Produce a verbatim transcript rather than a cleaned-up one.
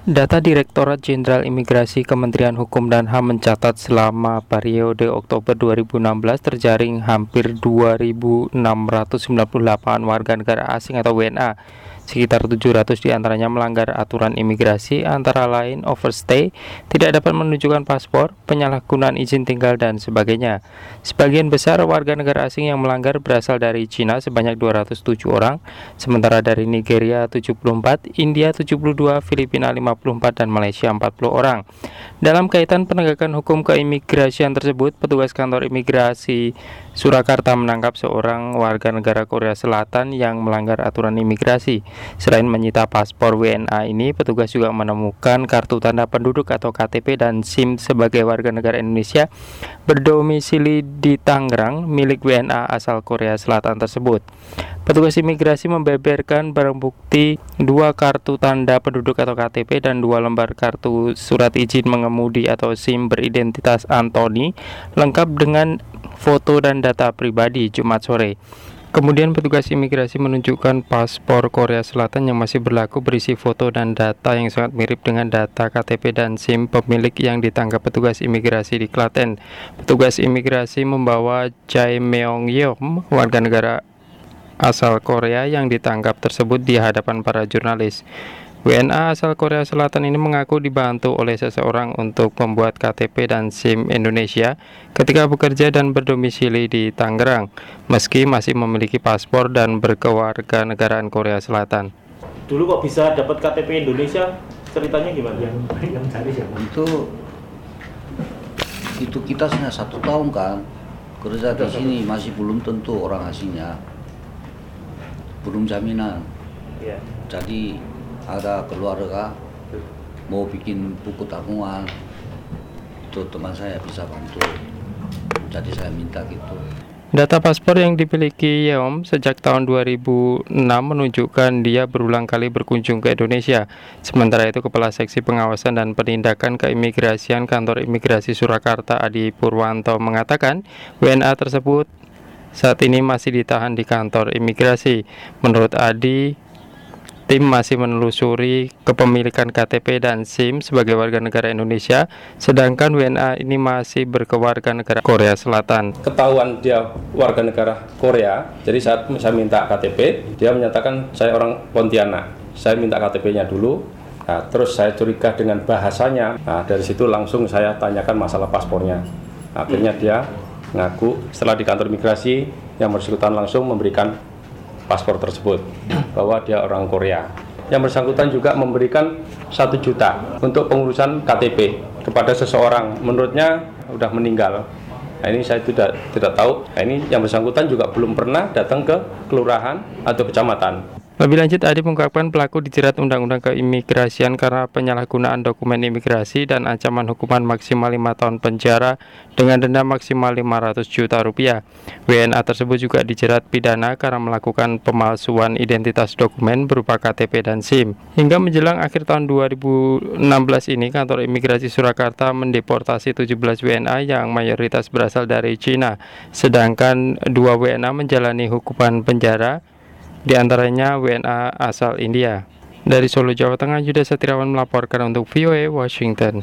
Data Direktorat Jenderal Imigrasi Kementerian Hukum dan H A M mencatat selama periode Oktober dua ribu enam belas terjaring hampir dua ribu enam ratus sembilan puluh delapan warga negara asing atau W N A. Sekitar tujuh ratus diantaranya melanggar aturan imigrasi, antara lain overstay, tidak dapat menunjukkan paspor, penyalahgunaan izin tinggal, dan sebagainya. Sebagian besar warga negara asing yang melanggar berasal dari Cina sebanyak dua ratus tujuh orang, sementara dari Nigeria tujuh puluh empat, India tujuh puluh dua, Filipina lima puluh empat, dan Malaysia empat puluh orang. Dalam kaitan penegakan hukum keimigrasian tersebut, petugas kantor imigrasi Surakarta menangkap seorang warga negara Korea Selatan yang melanggar aturan imigrasi. Selain menyita paspor W N A ini, petugas juga menemukan kartu tanda penduduk atau K T P dan SIM sebagai warga negara Indonesia berdomisili di Tangerang milik W N A asal Korea Selatan tersebut. Petugas imigrasi membeberkan barang bukti dua kartu tanda penduduk atau K T P dan dua lembar kartu surat izin mengemudi atau SIM beridentitas Anthony, lengkap dengan foto dan data pribadi Jumat sore. Kemudian petugas imigrasi menunjukkan paspor Korea Selatan yang masih berlaku berisi foto dan data yang sangat mirip dengan data K T P dan SIM pemilik yang ditangkap petugas imigrasi di Klaten. Petugas imigrasi membawa Jae Meong Yeom, warga negara asal Korea yang ditangkap tersebut di hadapan para jurnalis. W N A asal Korea Selatan ini mengaku dibantu oleh seseorang untuk membuat K T P dan SIM Indonesia ketika bekerja dan berdomisili di Tangerang, meski masih memiliki paspor dan berkewarganegaraan Korea Selatan. Dulu kok bisa dapat K T P Indonesia? Ceritanya gimana? Yang yang cari siapa? Itu itu kita hanya satu tahun kan kerja di sini, masih belum tentu orang asingnya, belum jaminan. Ya. Jadi ada keluarga mau bikin buku tabungan, itu teman saya bisa bantu, jadi saya minta gitu. Data paspor yang dimiliki Yeom sejak tahun dua ribu enam menunjukkan dia berulang kali berkunjung ke Indonesia. Sementara itu, Kepala Seksi Pengawasan dan Penindakan Keimigrasian Kantor Imigrasi Surakarta Adi Purwanto mengatakan W N A tersebut saat ini masih ditahan di kantor imigrasi. Menurut Adi, tim masih menelusuri kepemilikan K T P dan SIM sebagai warga negara Indonesia, sedangkan W N A ini masih berkewarga negara Korea Selatan. Ketahuan dia warga negara Korea, jadi saat saya minta K T P, dia menyatakan saya orang Pontianak. Saya minta K T P-nya dulu, nah, terus saya curiga dengan bahasanya. Nah, dari situ langsung saya tanyakan masalah paspornya. Akhirnya dia ngaku setelah di kantor imigrasi yang bersangkutan langsung memberikan paspor tersebut bahwa dia orang Korea. Yang bersangkutan juga memberikan satu juta untuk pengurusan K T P kepada seseorang, menurutnya sudah meninggal. Nah, ini saya tidak tidak tahu. Nah, ini yang bersangkutan juga belum pernah datang ke kelurahan atau kecamatan. Lebih lanjut, Adi mengungkapkan pelaku dijerat Undang-Undang Keimigrasian karena penyalahgunaan dokumen imigrasi dan ancaman hukuman maksimal lima tahun penjara dengan denda maksimal lima ratus juta rupiah. W N A tersebut juga dijerat pidana karena melakukan pemalsuan identitas dokumen berupa K T P dan SIM. Hingga menjelang akhir tahun dua ribu enam belas ini, kantor imigrasi Surakarta mendeportasi tujuh belas W N A yang mayoritas berasal dari Cina, sedangkan dua W N A menjalani hukuman penjara, di antaranya W N A asal India. Dari Solo, Jawa Tengah, Yuda Satriawan melaporkan untuk V O A Washington.